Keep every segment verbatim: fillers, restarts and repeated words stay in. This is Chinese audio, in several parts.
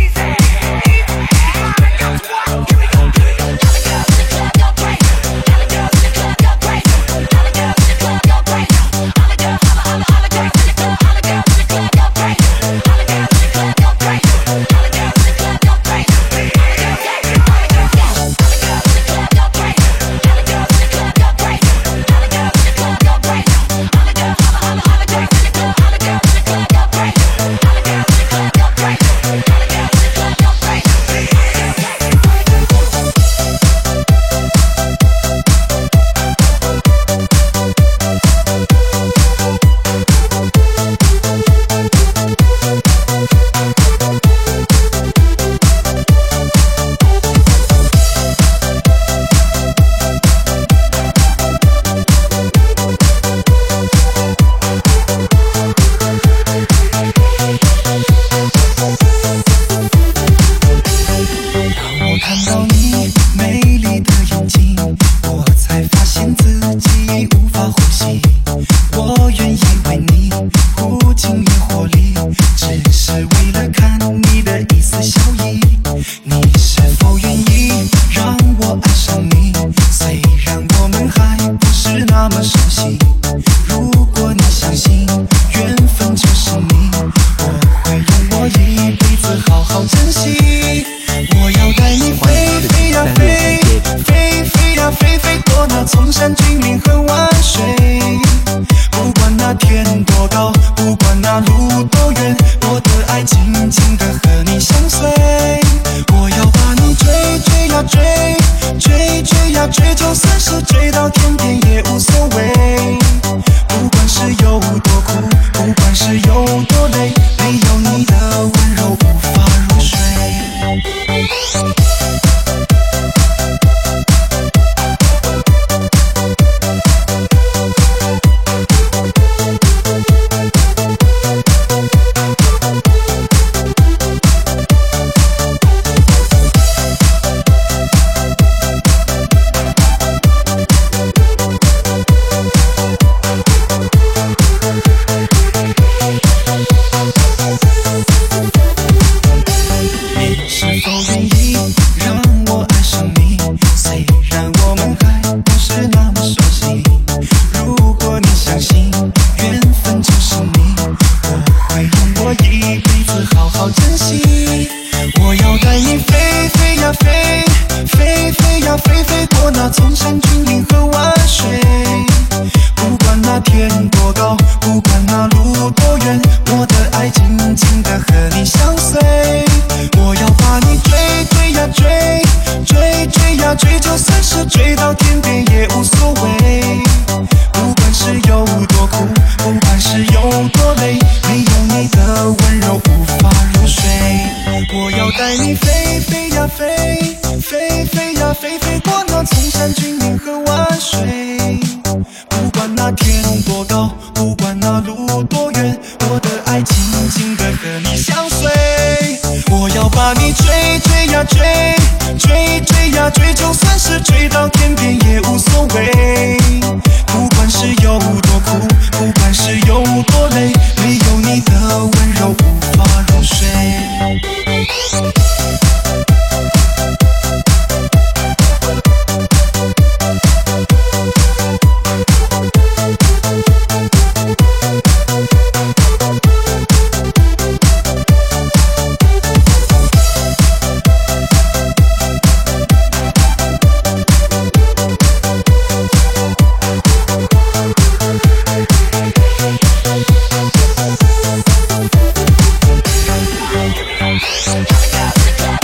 Gotta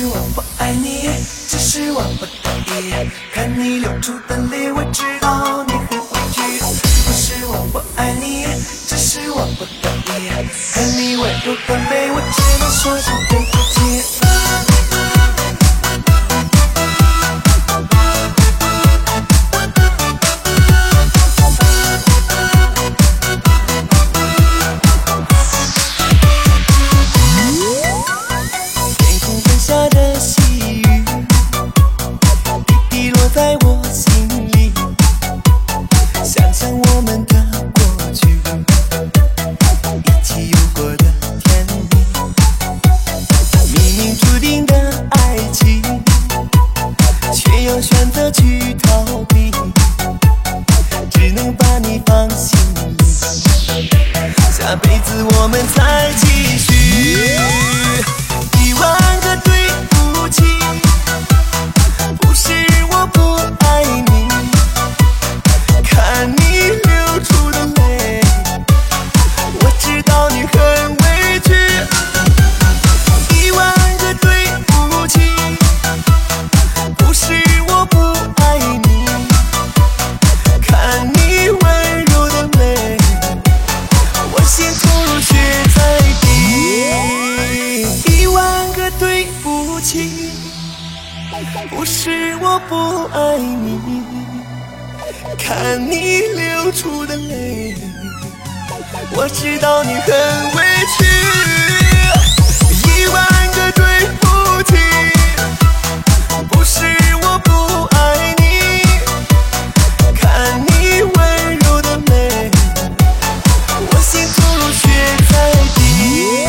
我不爱你，只是我不得已。看你流出的泪，我知道你很委屈。不是我不爱你，只是我不得已。看你温柔的美，我只能说声对不起。下辈子我们再继续。一万个对不起，不是我不爱你，看你流出的泪，我知道你很委屈。一万个对不起，不是我不爱你，看你温柔的美，我心痛如雪在地。一万个对不起，不是我不爱你，看你流出的泪，我知道你很委屈。一万个对不起，不是我不爱你，看你温柔的美，我心痛如雪在地。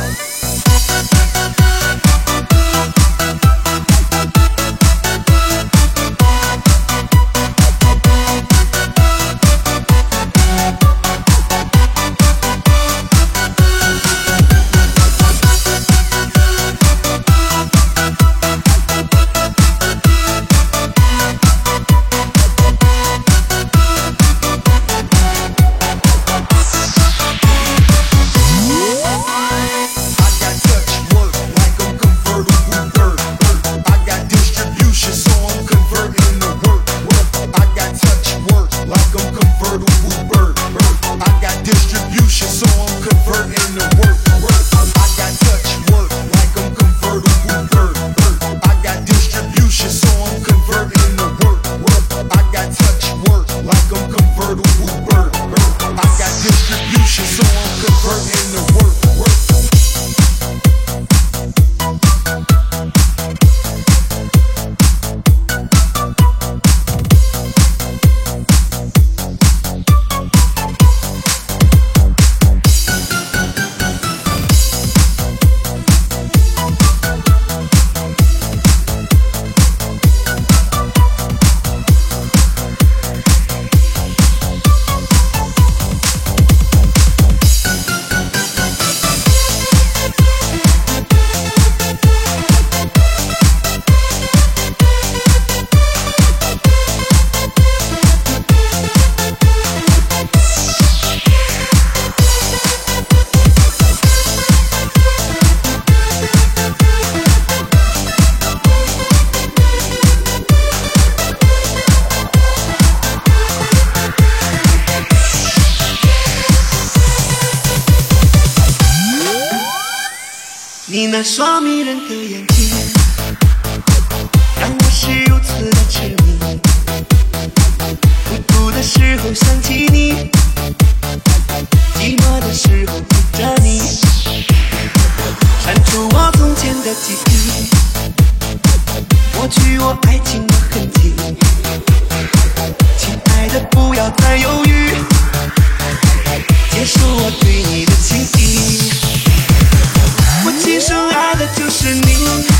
你那双迷人的眼睛，让我是如此的痴迷。孤独的时候想起你，寂寞的时候陪着你，删除我从前的记忆，抹去我爱情的痕迹。亲爱的，不要再犹豫，接受我对你的情谊。我今生爱的就是你，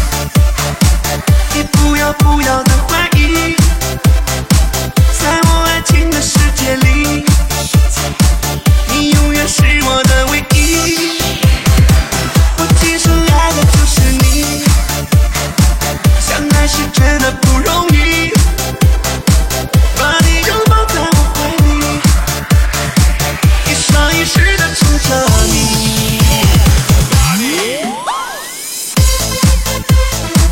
你不要不要的怀疑，在我爱情的世界里，你永远是我的唯一。我今生爱的就是你，相爱是真的不容易，把你拥抱在我怀里，一生一世的宠着你。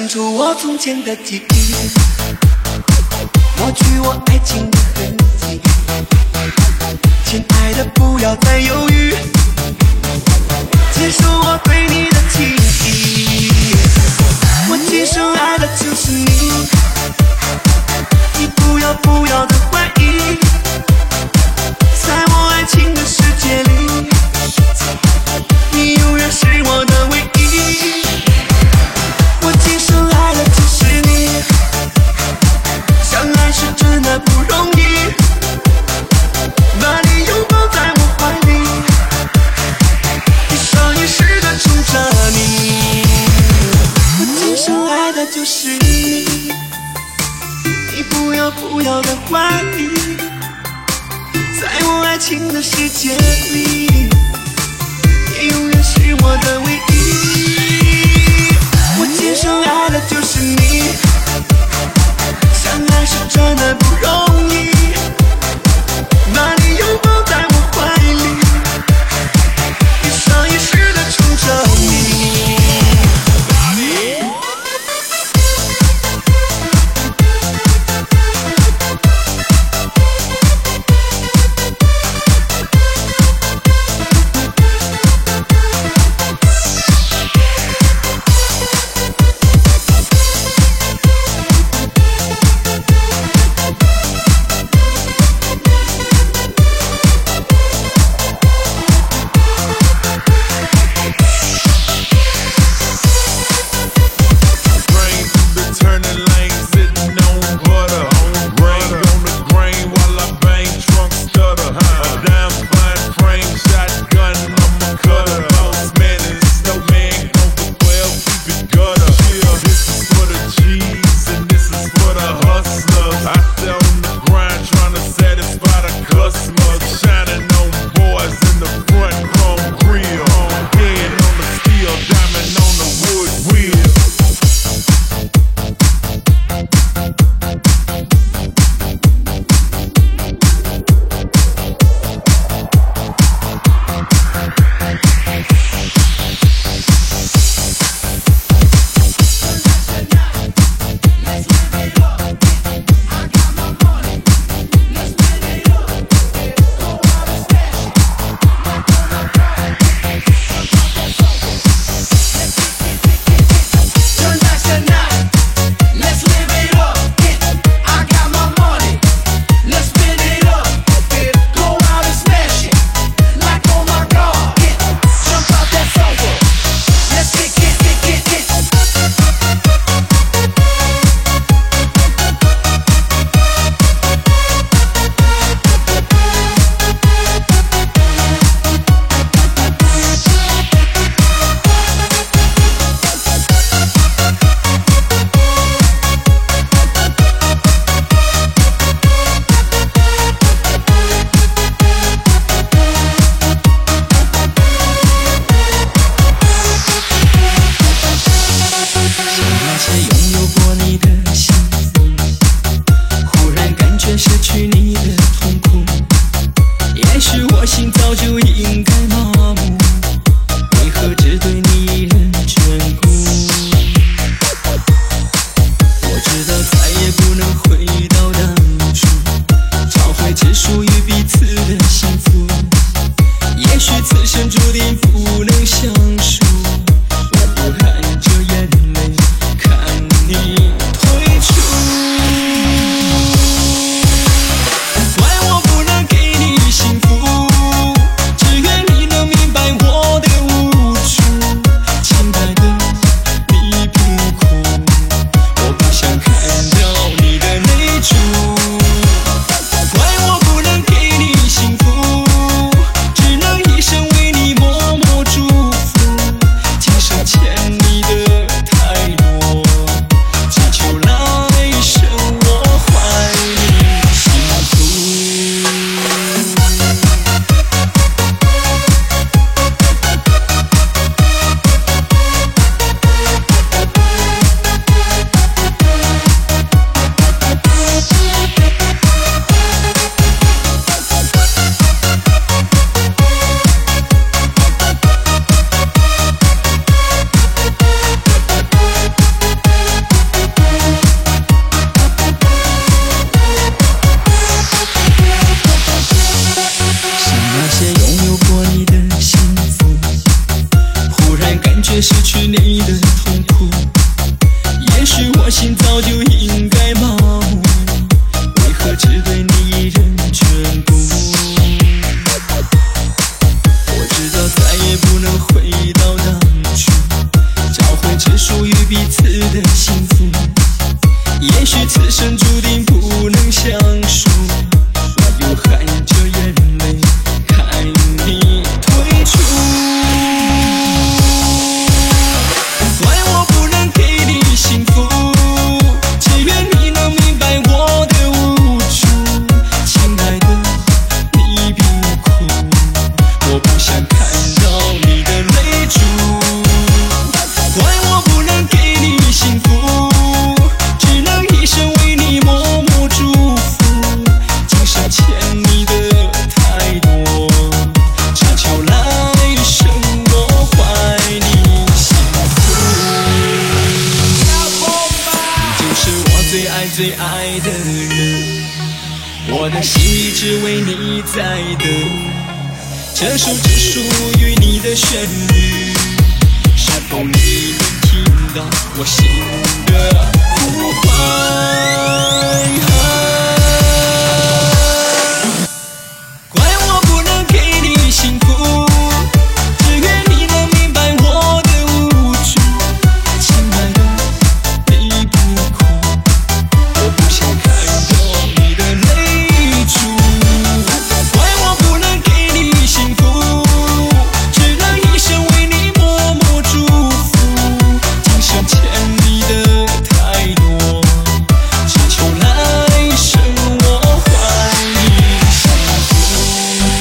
出我从前的记忆，抹去我爱情的痕迹。亲爱的，不要再犹豫，接受我对你的情意。我今生爱的就是你，你不要不要的怀疑，在我爱情的世界里，你永远是我的唯一。我今生爱的就是你，相爱是真的不容易，把你拥抱在我怀里，一生一世的宠着你。我今生爱的就是你，你不要不要的怀疑，在我爱情的世界里，你永远是我的唯一。我今生爱的就是你，相爱是真的不容易，把你拥抱在我怀里，一生一世的宠着你。 我心早就应该麻木，为何只对你一人眷顾？我知道再也不能回到当初，找回只属于彼此的幸福。也许此生注定不能相守，我又含着眼泪看你退出。怪我不能给你幸福，只愿你能明白我的无助。亲爱的，你别哭，我不想看到你的泪珠。怪我不能给你幸福，只能一生为你默默祝福。今生欠你的太多，只求来生我还你幸福。你就是我最爱最爱的人，我的心里只为你在等。这首只属于你的旋律，是否你能听到我心的呼唤？怪我不能给你幸福，只愿你能明白我的无助。亲爱的，你别哭，我不想看到你的泪珠。怪我不能给你幸福，只能一生为你默默祝福。今生欠你的太多，只求来生我还你幸福。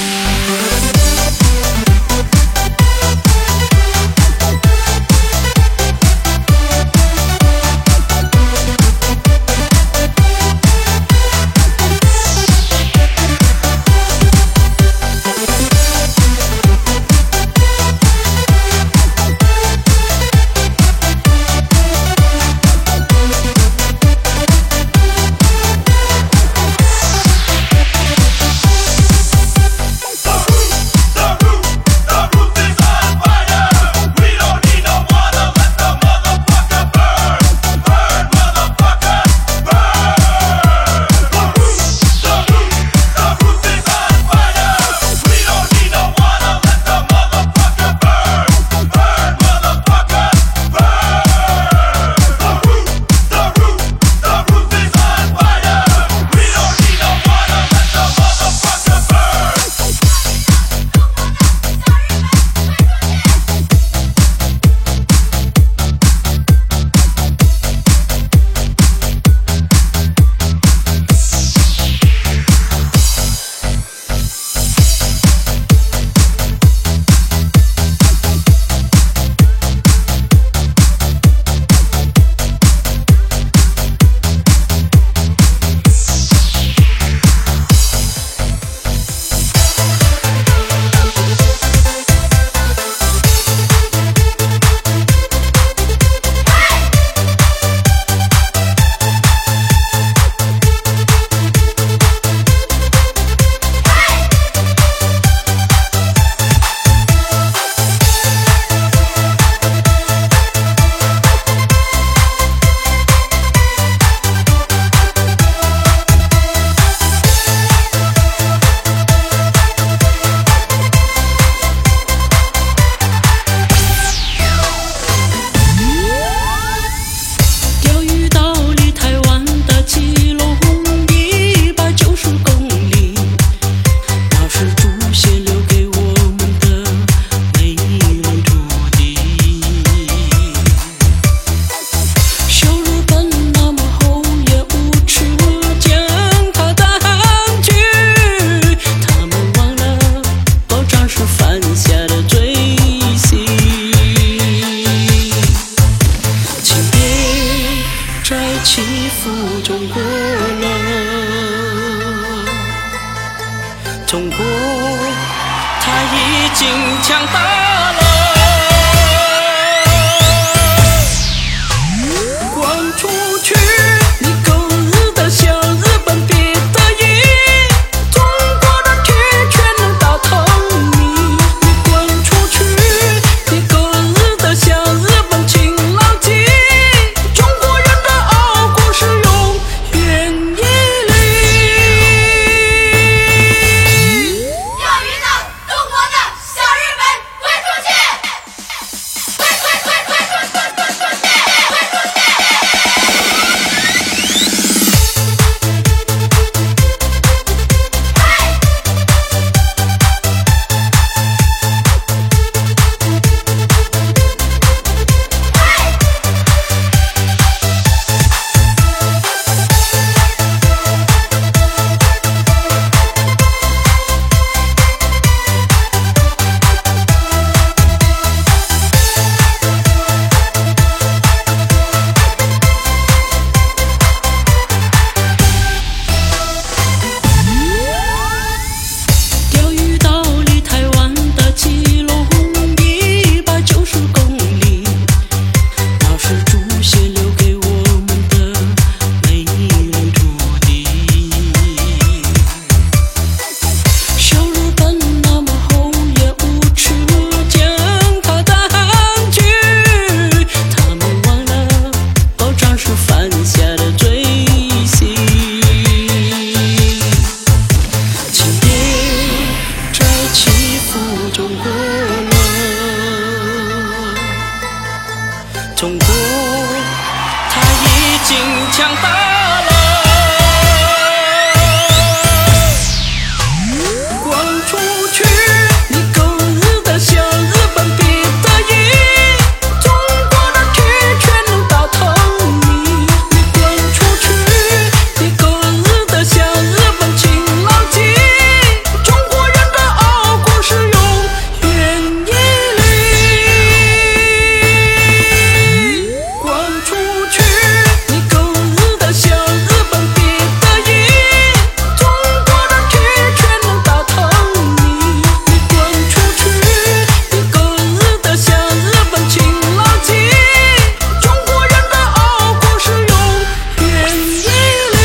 中国，他已经强大了。滚出去，你狗日的小日本别得意！中国的铁拳能打疼你。你滚出去，你狗日的小日本情郎鸡！中国人的傲金枪大了。滚出去，你狗日的小日本比特币，中国的铁拳能打透你。你滚出去，你狗日的小日本情郎机，中国人的傲骨是永远屹立。滚出去，你狗日的小日本比特币，中国的铁拳能打透你。你滚出去，你狗日的小日本情郎机，中国人的傲骨是永远屹立。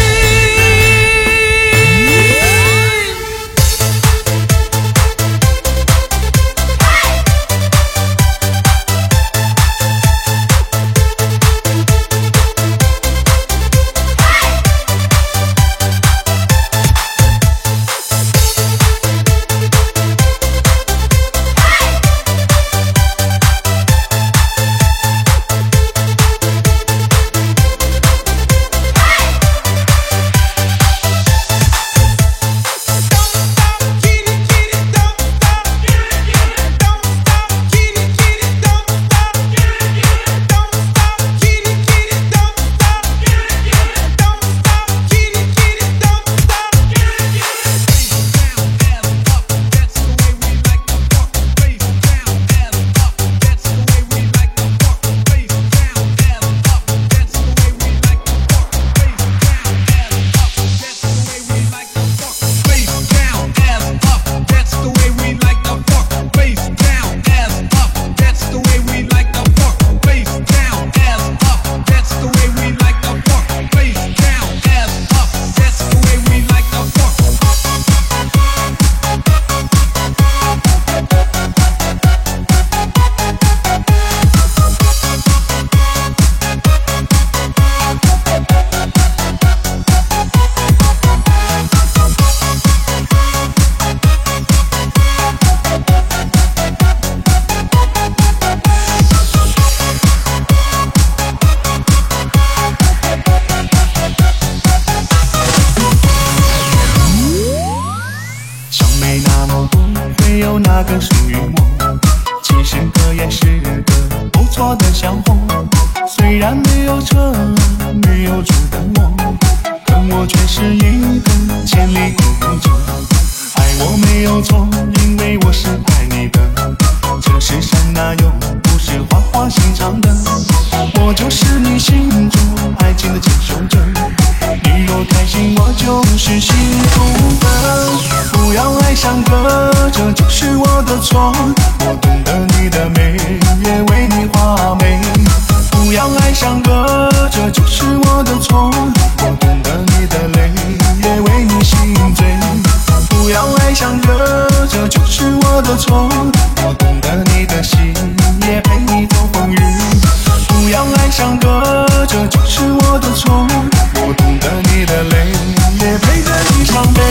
像没那么多，没有哪个属于我。其实这也是个不错的相逢。虽然没有车，没有住的我，可我却是一个千里孤独者。爱我没有错，因为我是爱你的。这世上哪有不是花花心肠的？我就是你心中爱情的坚守者。你若开心，我就是幸福的。不要爱上个，这就是我的错。我懂得你的美，也为你画眉。不要爱上个，这就是我的错。我懂得你的泪，也为你心醉。不要爱上个，这就是我的错。我懂得你的心，也陪你走风雨。不要爱上个，这就是我的错。我懂得你的泪，也陪着你伤悲。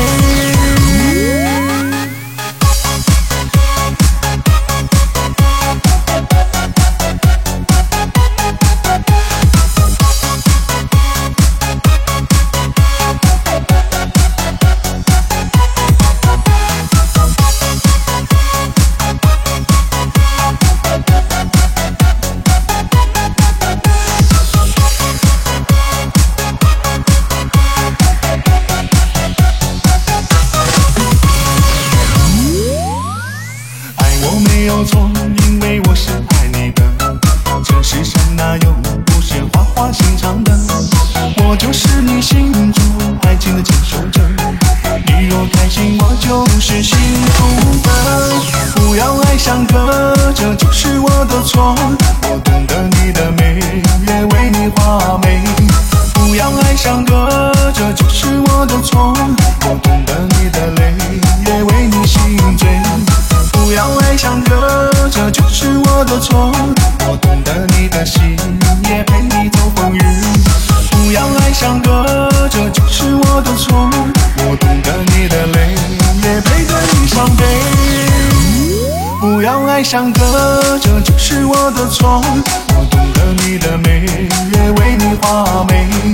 没有错，因为我是爱你的。这世上哪有不是花花心肠的？我就是你心中爱情的坚守者。你若开心，我就是幸福的。不要爱上个，这就是我的错。我懂得你的美，也为你画眉。不要爱上个，这就是我的错。我懂得你的泪，也为你心醉。不要爱上个，这就是我的错。我懂得你的心，也陪你走风雨。不要爱上个，这就是我的错。我懂得你的泪，也陪着你伤悲。不要爱上个，这就是我的错。我懂得你的美，也为你画眉。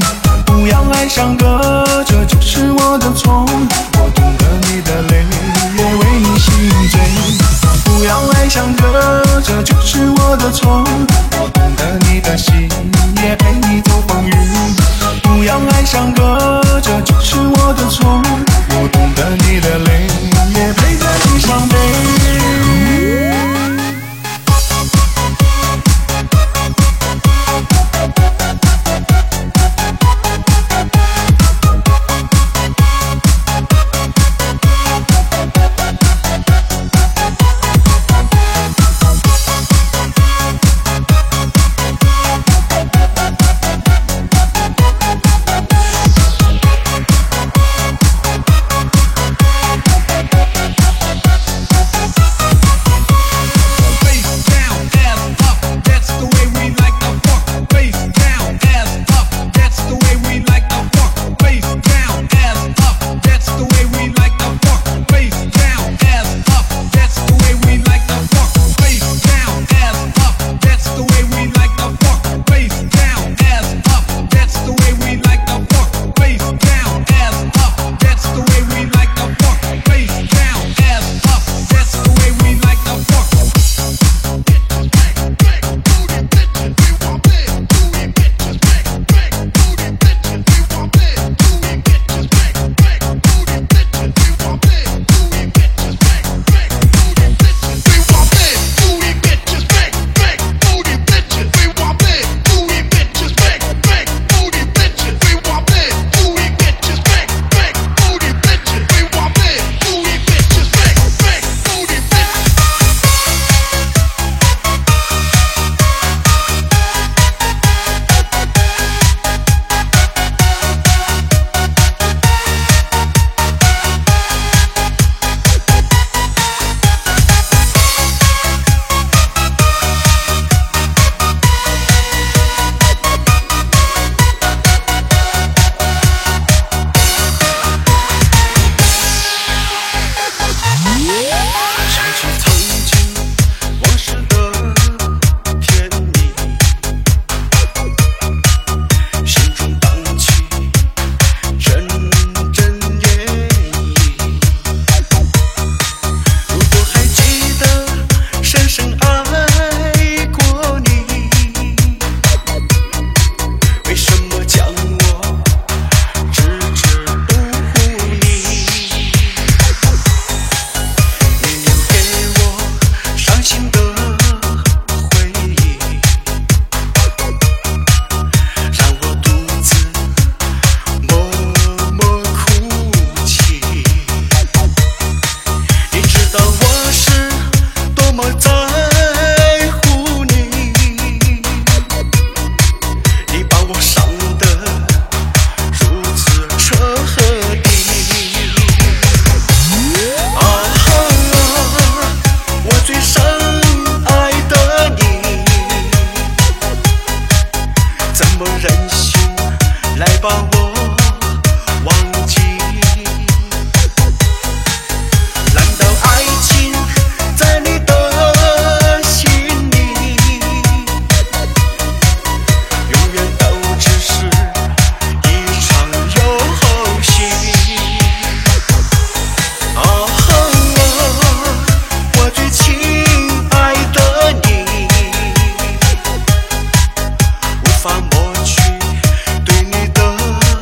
相隔，这就是我的错。我懂得你的累，也陪着你伤悲。 无法抹去对你的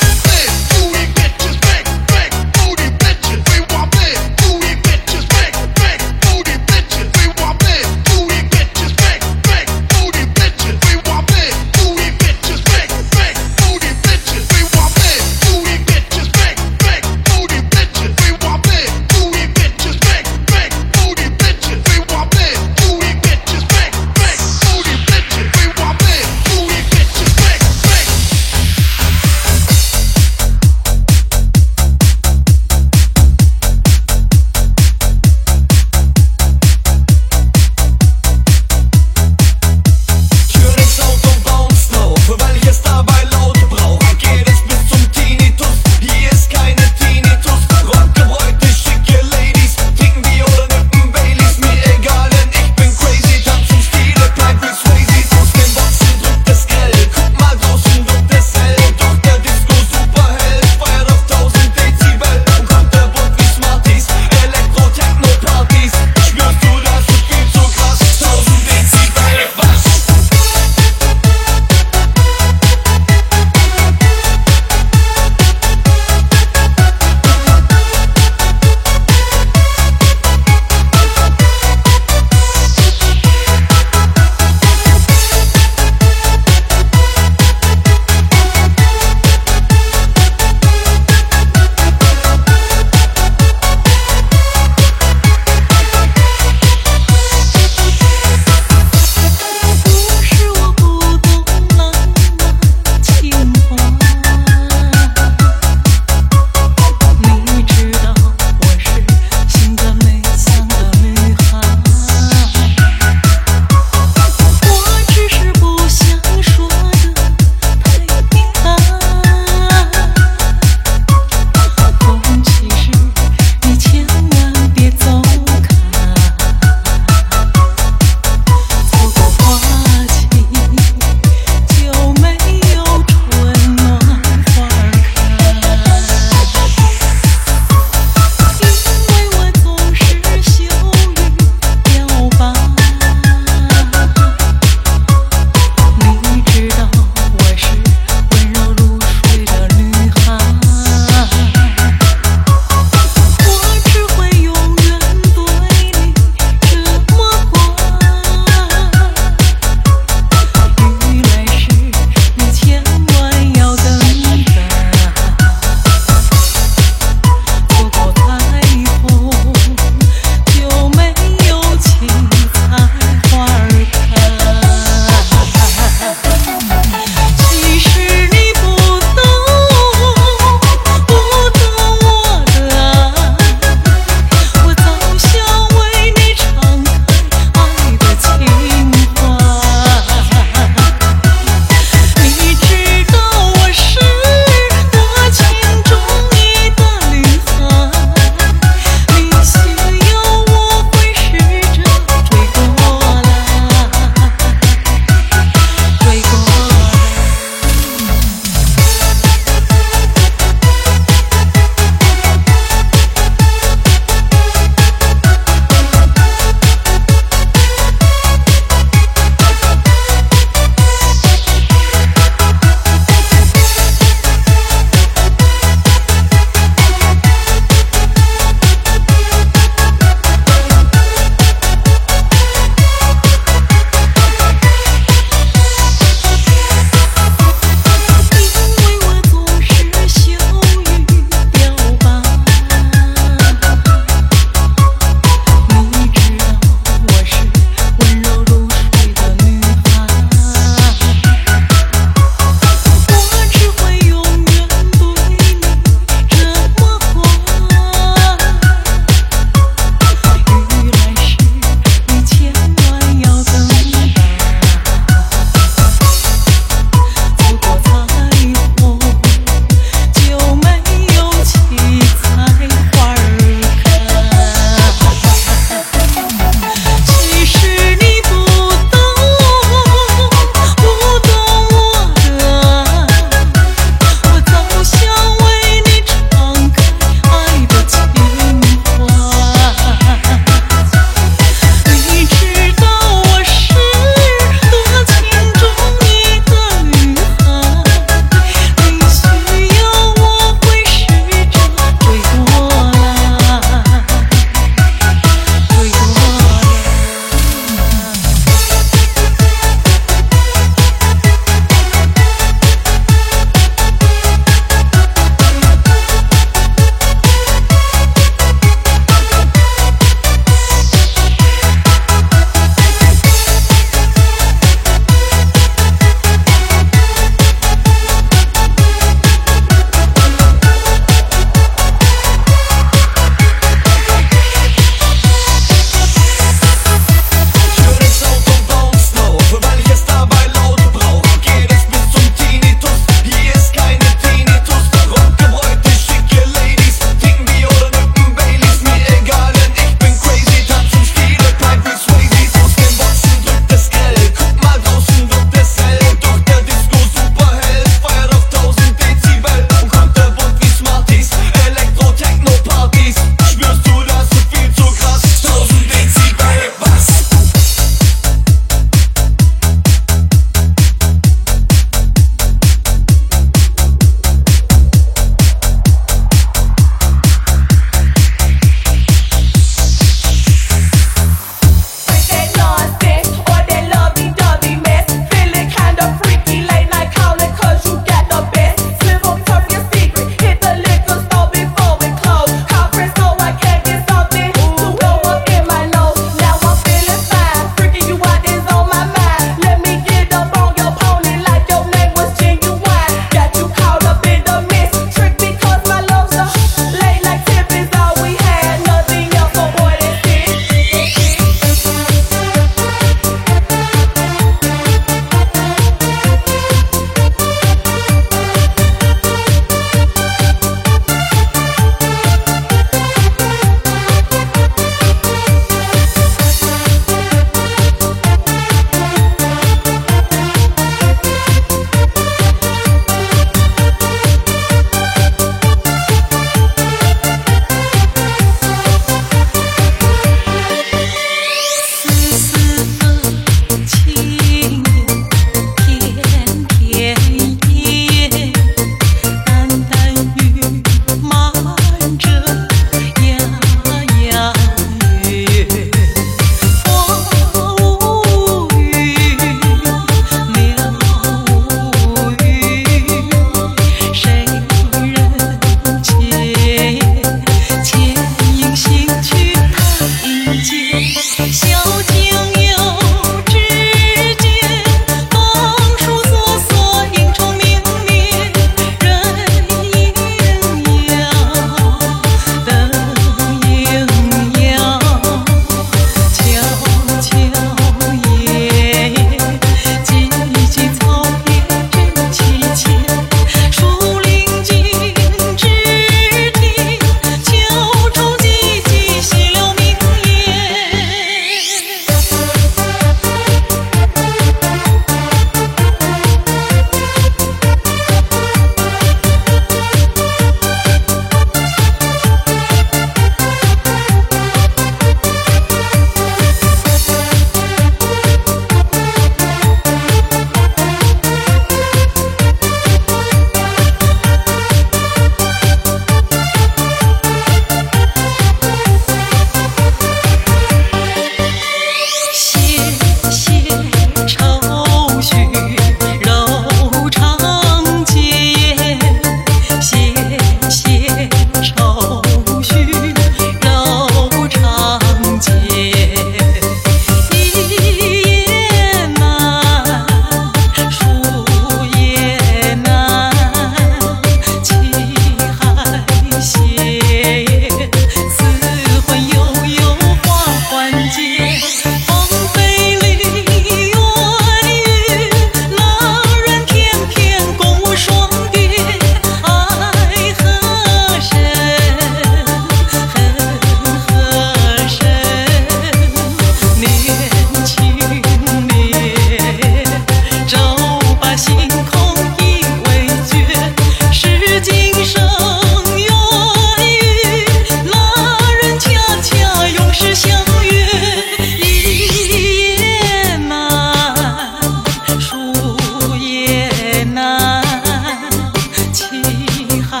南，七海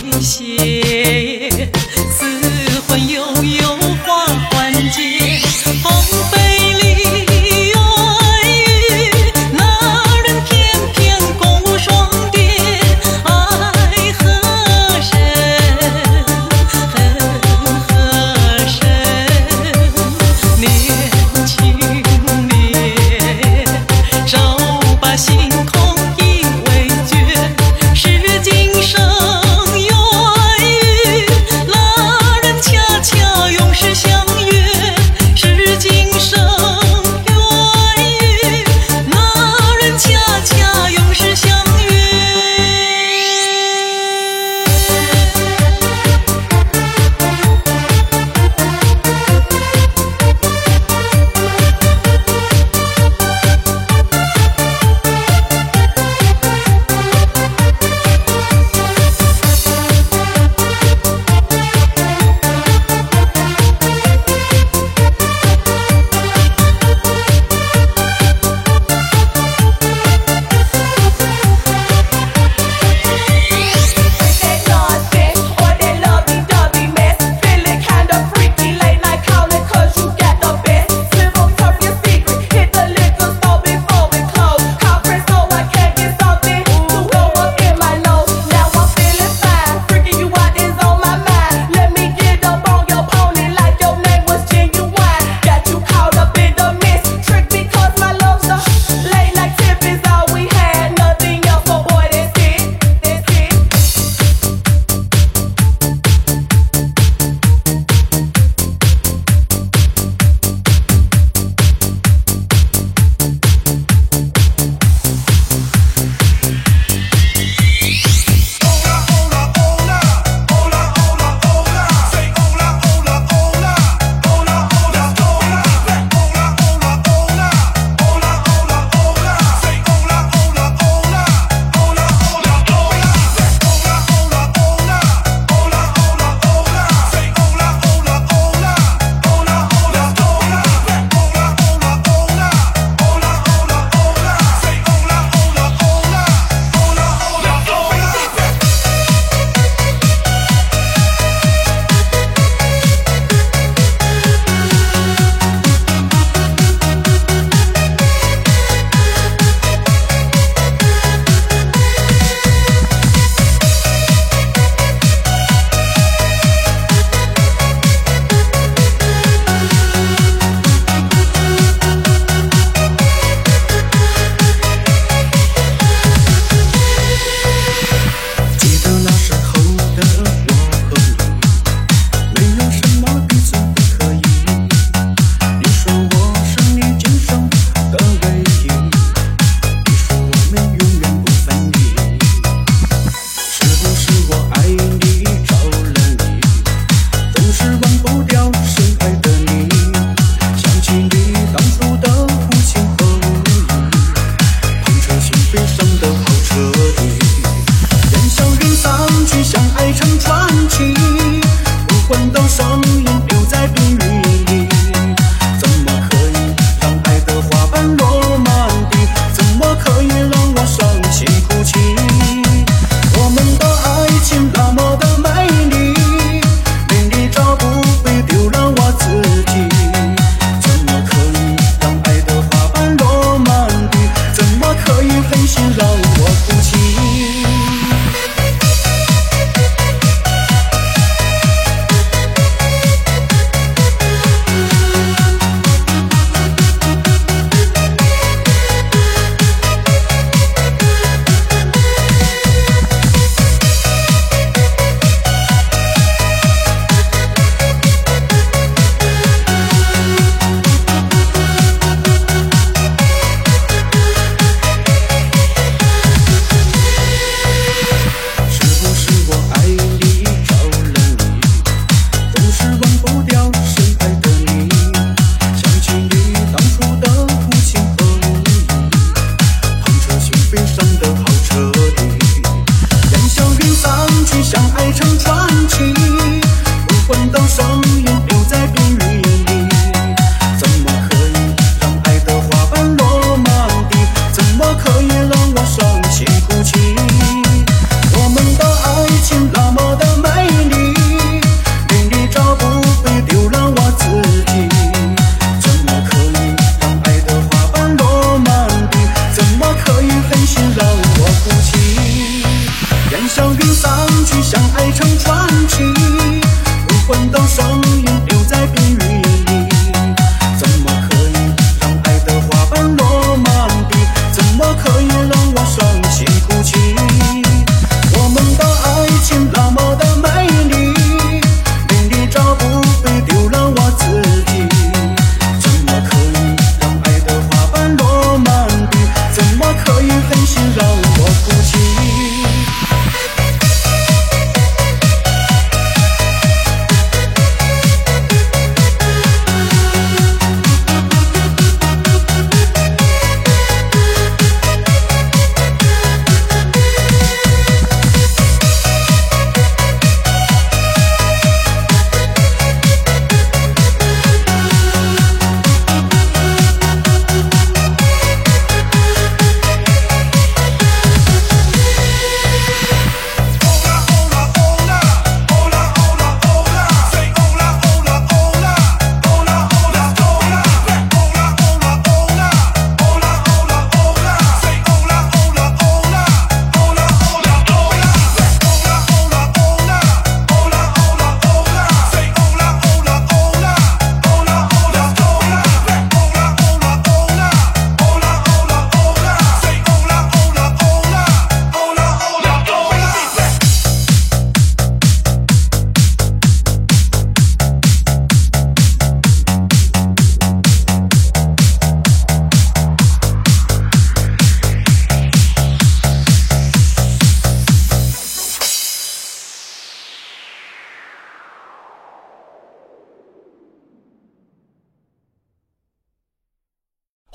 斜，四环悠悠花环结，风飞离远遇，那人偏偏共无双蝶，爱何深，恨何深，年轻烈，手把星空依偎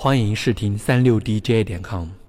欢迎试听三六 D J 点 com。